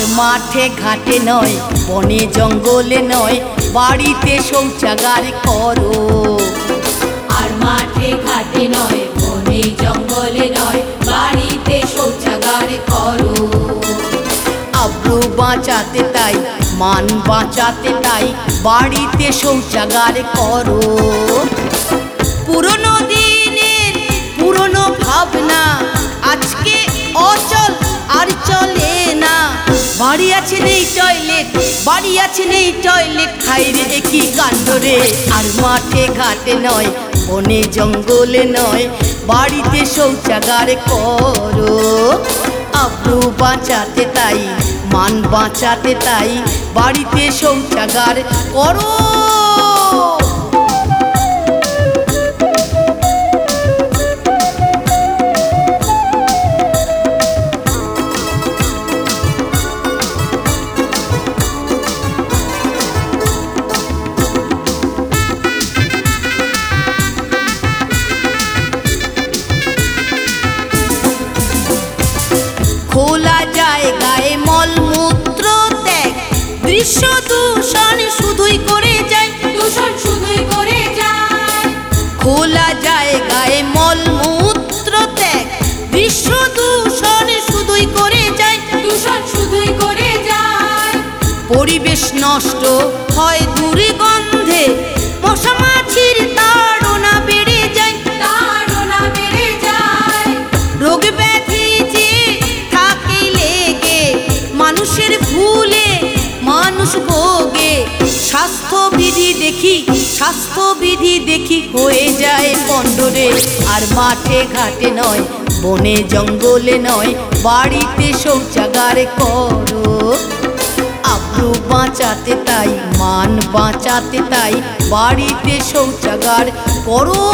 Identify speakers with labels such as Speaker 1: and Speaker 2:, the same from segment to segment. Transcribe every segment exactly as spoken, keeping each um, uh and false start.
Speaker 1: মাঠে ঘাটে নয়, বনে জঙ্গলে নয়, বাড়িতে শৌচাগার করো।
Speaker 2: আর মাঠে ঘাটে নয়, বনে জঙ্গলে নয়, বাড়িতে শৌচাগার করো।
Speaker 1: আব্রু বাঁচাতে তাই, মান বাঁচাতে তাই, বাড়িতে শৌচাগার করো। পুরনো দিনের পুরনো ভাবনা আজকে অচল আর চলে না। বাড়ি আছে নেই টয়লেট, বাড়ি আছে নেই টয়লেট, খাইরে একই কাণ্ড রে। আর মাঠে ঘাটে নয়, বনে জঙ্গলে নয়, বাড়িতে শৌচাগার করো। আব্রু বাঁচাতে তাই, মান বাঁচাতে তাই, বাড়িতে শৌচাগার করো। খোলা জায়গায় মলমূত্র ত্যাগ, দৃশ্য দূষণ শুধুই করে যায়,
Speaker 2: দূষণ শুধুই করে যায়।
Speaker 1: খোলা জায়গায় মলমূত্র ত্যাগ, দৃশ্য দূষণ শুধুই করে যায়,
Speaker 2: দূষণ শুধুই করে যায়।
Speaker 1: পরিবেশ নষ্ট হয় দুর্গন্ধে, মশা মাছির তাড়না বেড়ে যায়,
Speaker 2: তাড়না বেড়ে যায়।
Speaker 1: রোগ ব্যাধি যে থাকে লেগে, মানুষের ভুলে মানুষ ভোগে। স্বাস্থ্যবিধি দেখি, স্বাস্থ্যবিধি দেখি হয়ে যায় পণ্ডরে। আর মাঠে ঘাটে নয়, বনে জঙ্গলে নয়, বাড়িতে শৌচাগার করো। আব্রু বাঁচাতে তাই, মান বাঁচাতে তাই, বাড়িতে শৌচাগার করো।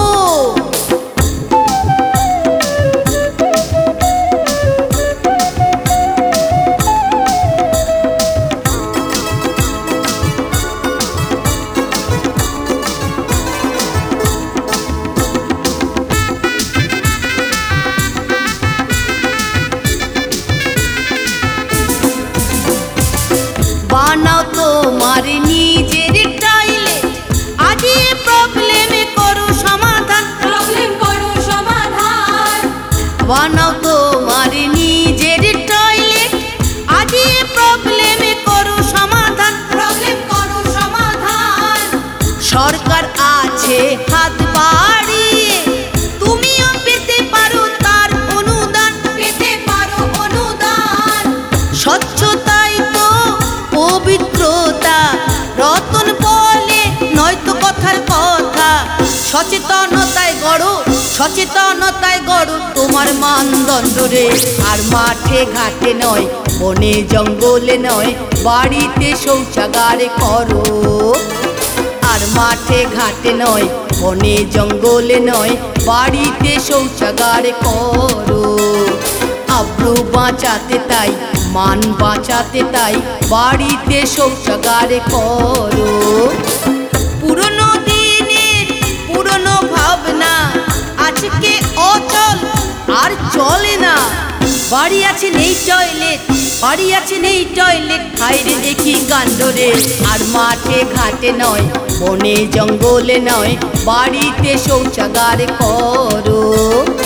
Speaker 1: বানাও তোমার নিজের টয়লেট, আজই প্রবলেমে করো সমাধান,
Speaker 2: প্রবলেম করো সমাধান।
Speaker 1: বানাও তোমার নিজের টয়লেট, আজই প্রবলেমে করো সমাধান,
Speaker 2: প্রবলেম করো সমাধান।
Speaker 1: সরকার আছে হাত বাড়িয়ে, তুমিও পেতে পারো তার অনুদান,
Speaker 2: পেতে পারো অনুদান।
Speaker 1: স্বচ্ছতাই তো পবিত্রতা, রতন বলে নয়তো কথার কথা। সচেতনতায় গড়ো, সচেতনতায় গড়ো তোমার মানদণ্ড রে। আর মাঠে ঘাটে নয়, বনে জঙ্গলে নয়, বাড়িতে শৌচাগার করো। আর মাঠে ঘাটে নয়, বনে জঙ্গলে নয়, বাড়িতে শৌচাগার করো। আব্রু বাঁচাতে তাই, মান বাঁচাতে তাই, বাড়িতে শৌচাগার করো। পুরনো দিনের পুরনো ভাবনা আজকে অচল আর চলে না। বাড়ি আছে নেই টয়লেট, বাড়ি আছে নেই টয়লেট, খাইরে দেখি কাণ্ড রে। আর মাঠে ঘাটে নয়, বনে জঙ্গলে নয়, বাড়িতে শৌচাগার করো।